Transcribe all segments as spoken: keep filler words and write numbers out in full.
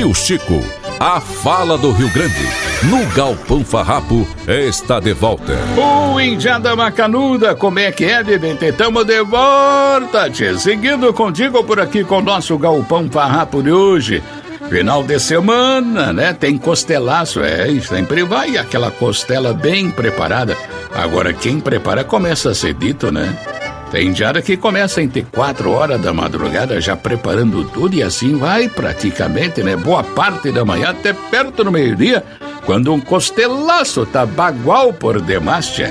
Tio Chico, a fala do Rio Grande, no Galpão Farrapo, está de volta. O Indiada Macanuda, como é que é, bebê? Tamo de volta, tchê. Seguindo contigo por aqui com o nosso Galpão Farrapo de hoje. Final de semana, né? Tem costelaço, é, sempre vai aquela costela bem preparada. Agora, quem prepara começa a ser dito, né? Tem diária que começa entre quatro horas da madrugada já preparando tudo e assim vai praticamente, né? Boa parte da manhã até perto do meio-dia, quando um costelaço tá bagual por demais, tchê.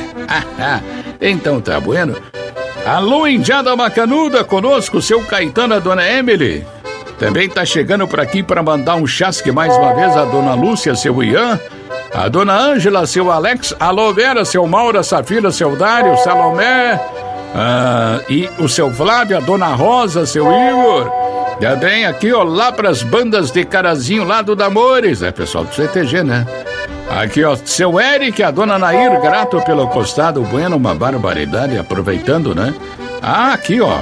Então tá bueno. Alô, Indiada Macanuda, conosco, seu Caetano, a dona Emily. Também tá chegando por aqui para mandar um chasque mais uma vez a dona Lúcia, seu Ian, a dona Ângela, seu Alex, alô Vera, seu Maura, Safira, seu Dário, Salomé, ah, e o seu Flávio, a dona Rosa, seu Igor. Também aqui, ó, lá pras bandas de Carazinho, lá do Damores, é pessoal do C T G, né? Aqui, ó, seu Eric, a dona Nair, grato pelo costado, bueno, uma barbaridade, aproveitando, né? Ah, aqui, ó.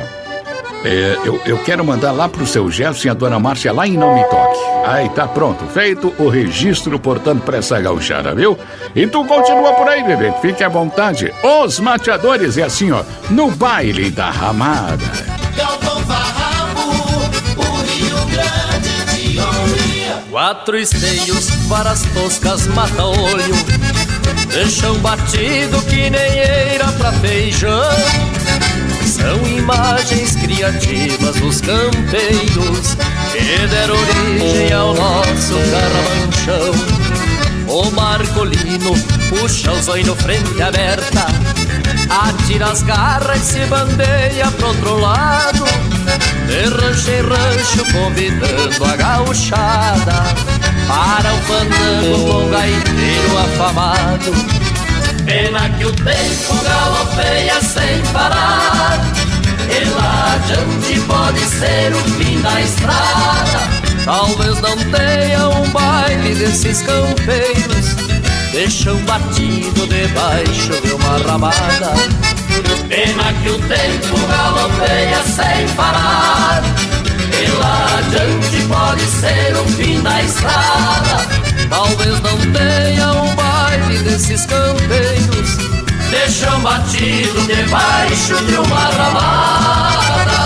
É, eu, eu quero mandar lá pro seu Jefferson e a dona Márcia lá em Não Me Toque. Aí tá pronto, feito o registro, portanto, pra essa gauchada, viu? E tu continua por aí, bebê, fique à vontade. Os mateadores, é assim, ó, no baile da ramada. Galpão Farrapo, o Rio Grande de Ouro. Quatro esteios para as toscas mata-olho, deixam batido que nem eira pra feijão. São imagens criativas dos campeiros que deram origem ao nosso carramanchão. O Marcolino puxa os olhos frente aberta, atira as garras e se bandeia pro outro lado, de rancho em rancho convidando a gauchada para o fandango com gaiteiro afamado. Pena que o tempo galopeia sem parar, e lá adiante pode ser o fim da estrada. Talvez não tenha um baile desses campeiros, deixam batido debaixo de uma ramada. Pena que o tempo galopeia sem parar, e lá adiante pode ser o fim da estrada. Talvez não tenha um baile desses campeiros, deixam batido debaixo de uma ramada.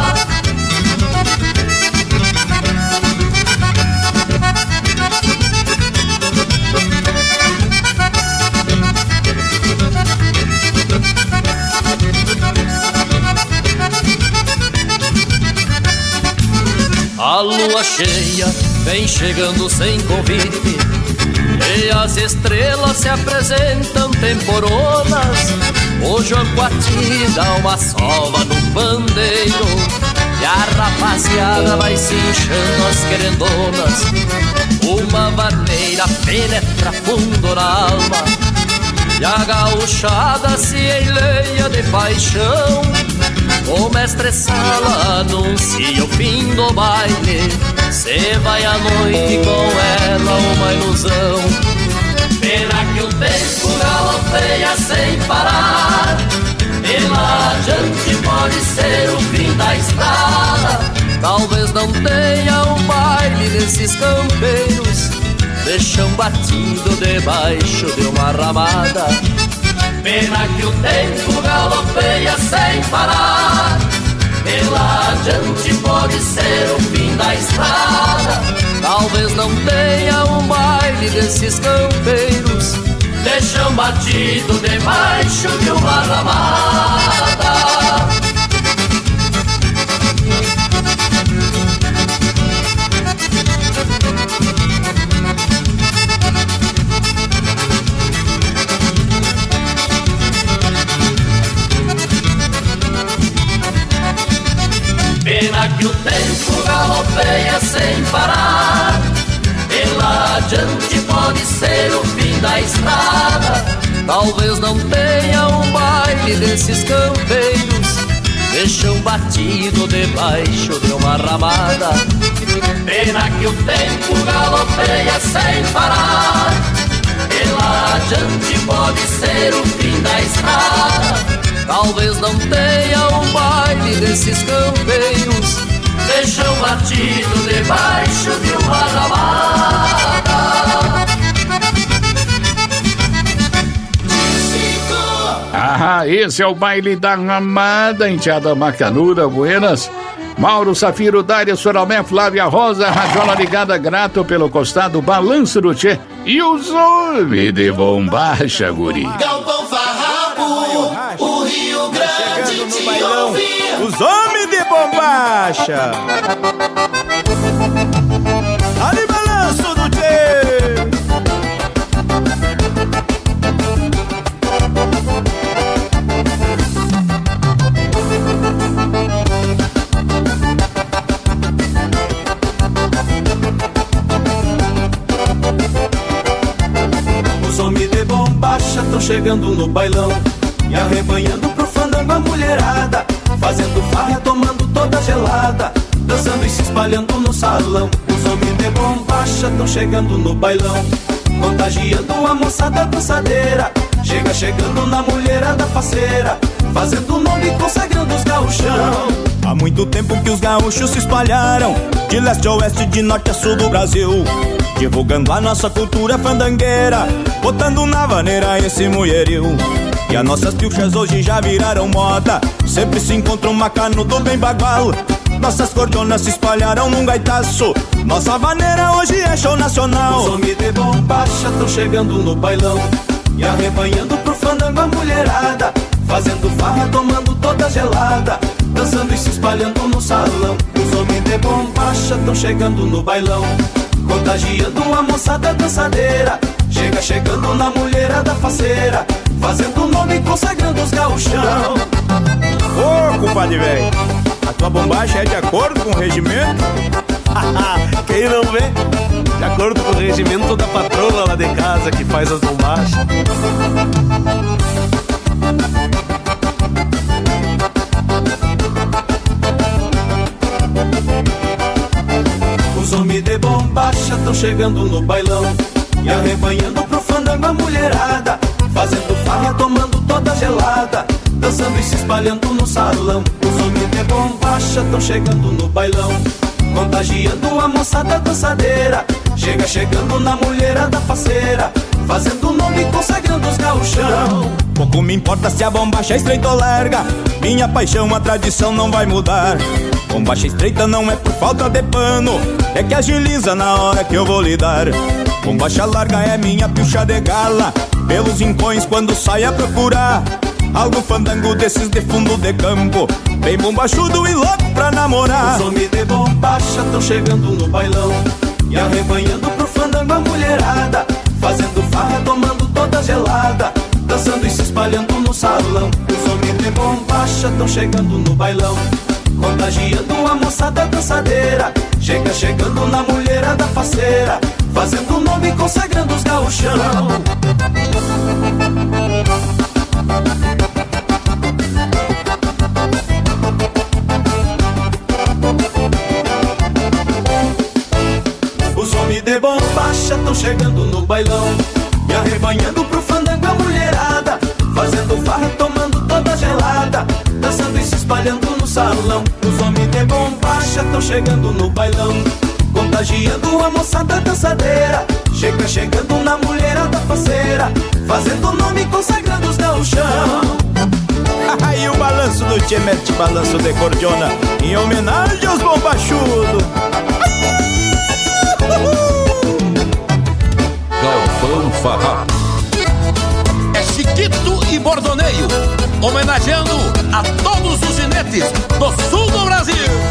A lua cheia vem chegando sem convite, e as estrelas se apresentam temporonas. O João Coati dá uma sova no pandeiro, e a rapaziada vai se inchando as querendonas. Uma vaneira penetra fundo na alma, e a gauchada se enleia de paixão. O mestre Sala anuncia o fim do baile, cê vai à noite com ela uma ilusão. Pena que o tempo galopeia sem parar, e lá adiante pode ser o fim da estrada. Talvez não tenha um baile desses campeiros, deixam batido debaixo de uma ramada. Pena que o tempo galopeia sem parar, e lá adiante pode ser o fim da estrada. Talvez não tenha um baile desses campeiros, deixam batido debaixo de uma ramada. Pena que o tempo galopeia sem parar, e lá adiante pode ser o fim da estrada. Talvez não tenha um baile desses campeiros, deixam batido debaixo de uma ramada. Pena que o tempo galopeia sem parar, e lá adiante pode ser o fim da estrada. Talvez não tenha um baile desses campeiros, deixam batido debaixo de uma ramada. Esse é o baile da Ramada, enteada Macanuda, Buenas. Mauro, Safiro, Dária, Soromé, Flávia Rosa, Radiola ligada, grato pelo costado, balanço do Tchê e os homens de bombacha, guri. Galpão Farrapo, o Rio Grande te ouvia. Os homens de bombacha. Ali balanço do Tchê. Os homens de bombacha tão chegando no bailão e arrebanhando pro fandango a mulherada, fazendo farra, tomando toda gelada, dançando e se espalhando no salão. Os homens de bombacha tão chegando no bailão, contagiando a moçada dançadeira, chega chegando na mulherada faceira, fazendo nome, consagrando os gauchão. Há muito tempo que os gaúchos se espalharam, de leste a oeste, de norte a sul do Brasil, divulgando a nossa cultura fandangueira, botando na vaneira esse mulherio. E as nossas pilchas hoje já viraram moda, sempre se encontra um macanudo bem bagual. Nossas cordonas se espalharam num gaitaço, nossa vaneira hoje é show nacional. Os homens de bombacha tão chegando no bailão e arrebanhando pro fandango a mulherada, fazendo farra, tomando toda gelada, dançando e se espalhando no salão. Os homens de bombacha tão chegando no bailão, contagiando a moçada dançadeira, chega chegando na mulherada faceira, fazendo nome, consagrando os gauchão. Ô, oh, compadre velho, a tua bombacha é de acordo com o regimento? Quem não vê? De acordo com o regimento da patroa lá de casa que faz as bombachas. Os homens de bombacha tão chegando no bailão e arrebanhando pro fandango a mulherada, fazendo farra, tomando toda gelada, dançando e se espalhando no salão. Os homens de bombacha tão chegando no bailão, contagiando a moçada dançadeira, chega chegando na mulherada faceira, fazendo nome, consagrando os gauchão. Pouco me importa se a bombacha é estreita ou larga, minha paixão, a tradição não vai mudar. Bombacha estreita não é por falta de pano, é que agiliza na hora que eu vou lidar. Bombacha larga é minha pilcha de gala, pelos rincões quando sai a procurar algo fandango desses de fundo de campo, bem bombachudo e louco pra namorar. Os homens de bombacha tão chegando no bailão e arrebanhando pro fandango a mulherada, fazendo farra, tomando toda gelada, dançando e se espalhando no salão. Os homens de bombacha tão chegando no bailão, contagiando a moçada dançadeira, chega chegando na mulherada faceira, fazendo nome, consagrando os gauchão. Os homens de bombacha tão chegando no bailão e arrebanhando pro fandango a mulherada, fazendo farra, tomando toda gelada, dançando e se espalhando no salão. Os homens de bombacha tão chegando no bailão, contagiando a moçada dançadeira, chega chegando na mulherada faceira, fazendo nome, consagrando os gauchão. Aí o balanço do Tchê mete balanço de cordiona, em homenagem aos bombachudos. Galpão Farrapo. É Chiquito e Bordoneio, homenageando a todos os ginetes do sul do Brasil.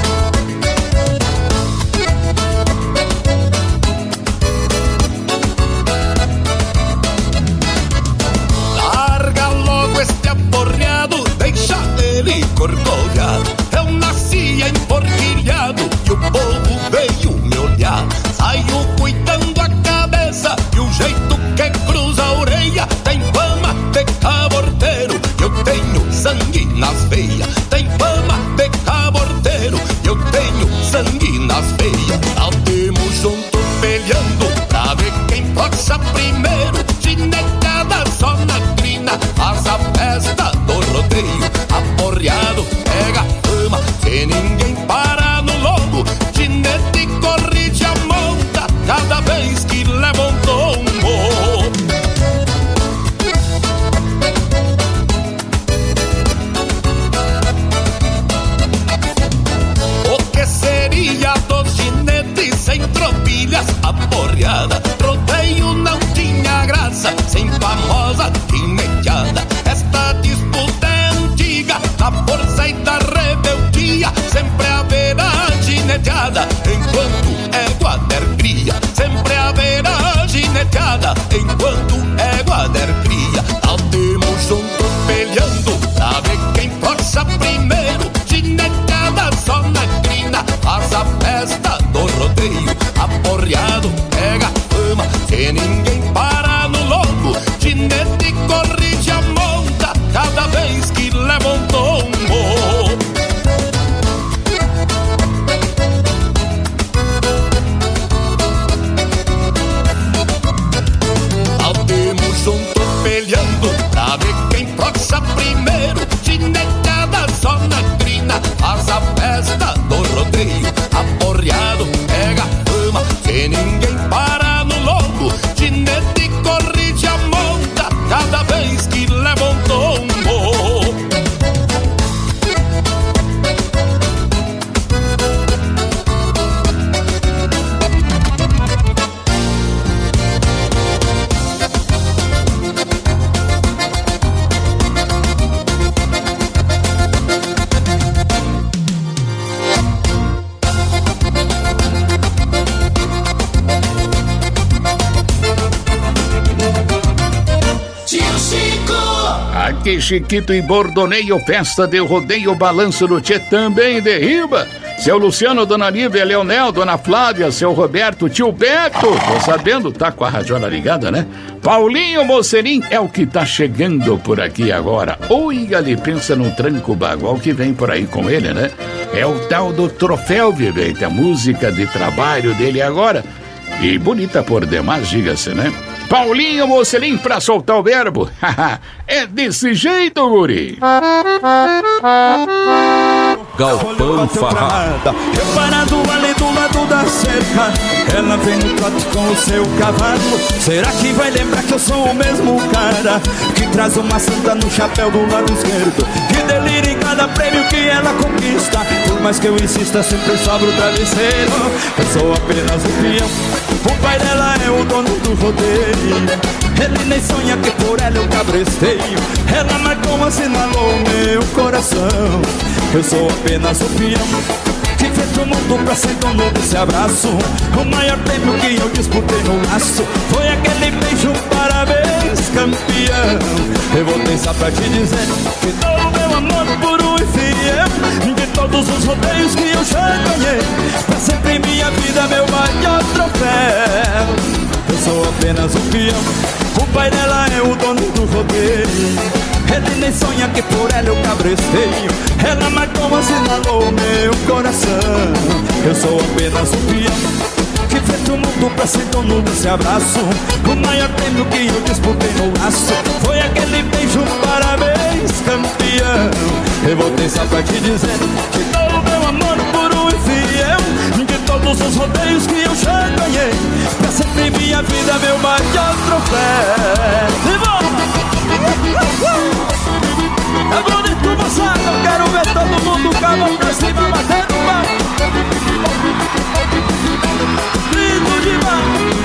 Larga logo este aporreado, deixa ele corcoviado. Eu nasci emporquilhado e o povo veio me olhar. Saio cuidando a cabeça e o jeito que cruza a orelha. Tem fama de caborteiro, eu tenho sangue nas veias. Tem fama de caborteiro, eu tenho sangue nas veias. Altemos junto peleando pra ver quem toca primeiro. Chinecada só na crina, faz a festa do rodeio. Aporreado pega fama, se ninguém para no lombo. Chinete corrige a monta cada vez que leva um tombo. quadrilhas aporreada. Rodeio não tinha graça sem famosa guineteada. Esta disputa é antiga, na força e da rebeldia. Sempre haverá gineteada enquanto égua der cria. Sempre haverá gineteada enquanto égua der cria. Ao temos junto peleando pra ver quem força primeiro. Gineteada só na crina, faz a festa do rodeio. Aporreado pega fama, que ninguém para no longo. Ginete corrige a monta cada vez que leva um tombo. Aldemos junto peleando pra ver quem força primeiro. Gineteada só na crina, faz a festa do rodeio. Aporreado pega fama, que ninguém para no longo. Ginete corrige a monta cada vez que leva um tombo. Aqui Chiquito e Bordoneio, festa de rodeio, balanço do Tchê também derriba. Seu Luciano, Dona Lívia, Leonel, Dona Flávia, seu Roberto, tio Beto, tô sabendo, tá com a radiola ligada, né? Paulinho Mocerim é o que tá chegando por aqui agora. Oi, ali, pensa num tranco bagual que vem por aí com ele, né? É o tal do Troféu Vivente, a música de trabalho dele agora. E bonita por demais, diga-se, né? Paulinho Mocerim pra soltar o verbo. É desse jeito, guri. Galpão Farrapos. Eu parado ali do lado da cerca, ela vem no trote com o seu cavalo. Será que vai lembrar que eu sou o mesmo cara que traz uma santa no chapéu do lado esquerdo, que delira em cada prêmio que ela conquista? Por mais que eu insista, sempre sobra o travesseiro. Eu sou apenas um peão, o pai dela é o dono do rodeio. Ele nem sonha que por ela eu cabresteio. Ela marcou, assinalou meu coração. Eu sou apenas um peão que fez o mundo pra ser dono desse abraço. O maior prêmio que eu disputei no laço foi aquele beijo, parabéns, campeão. Eu vou pensar pra te dizer que todo o meu amor puro e fiel, de todos os rodeios que eu já ganhei, pra sempre em minha vida meu maior troféu. Eu sou apenas um peão, o pai dela é o dono do rodeio. Ele nem sonha que por ela eu cabresteio. Ela marcou, assinalou meu coração. Eu sou apenas um peão que fez o mundo pra ser dono desse abraço. O maior prêmio que eu disputei no laço foi aquele beijo, parabéns, campeão. Eu vou pensar pra te dizer que todo o meu amor puro e fiel, de todos os rodeios que eu já ganhei, pra sempre em minha vida meu maior troféu. E vamos! É bonito, moçada, eu quero ver todo mundo cavalo pra cima, batendo palma. Lindo demais.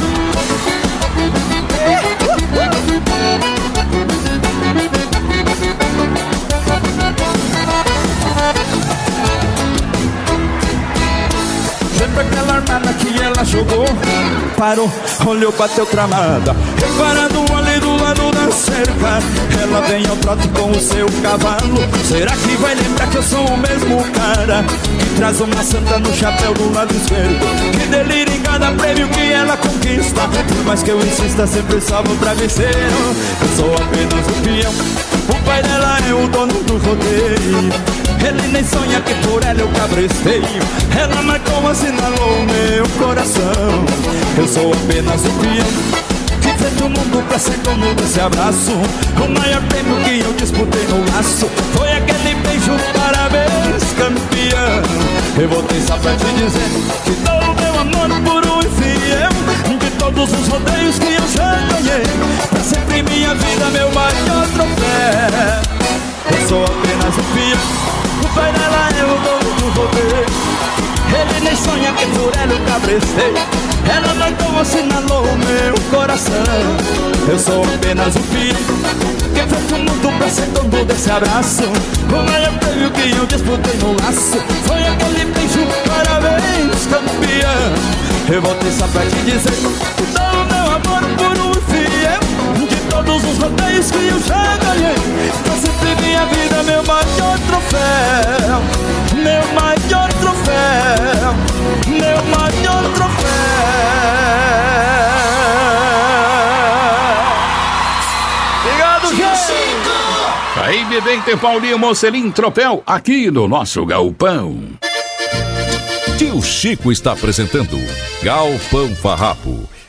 Sempre aquela armada que ela jogou, parou, olhou, bateu tramada. Reparando ali do lado da cerca, ela vem ao trote com o seu cavalo. Será que vai lembrar que eu sou o mesmo cara que traz uma santa no chapéu do lado esquerdo, que delira em cada prêmio que ela conquista? Por mais que eu insista, sempre salvo o travesseiro. Eu sou apenas um peão, o pai dela é o dono do rodeio. Ele nem sonha que por ela eu cabresteio. Ela marcou, assinalou meu coração. Eu sou apenas um peão que fez o mundo pra ser dono desse abraço. O maior prêmio que eu disputei no laço foi aquele beijo, parabéns, campeão. Eu vou pensar pra te dizer que todo o meu amor puro e fiel, de todos os rodeios que eu já ganhei, pra sempre em minha vida meu maior troféu. Eu sou apenas um peão, o pai dela é o dono do rodeio. Ele nem sonha que por ela eu cabresteio. ela noitou, assinalou meu coração. Eu sou apenas um filho que fez o mundo pra ser dono desse abraço. O maior prêmio que eu disputei no laço foi aquele beijo, parabéns campeão. Eu voltei só pra te dizer, dá o meu amor por um fiel. De todos os rodeios que eu já ganhei, pra sempre minha vida, meu maior troféu. Meu maior troféu, meu maior troféu. Obrigado, gente! Aí, Bebente Paulinho Mocelim Tropel, aqui no nosso Galpão. Tio Chico está apresentando Galpão Farrapo.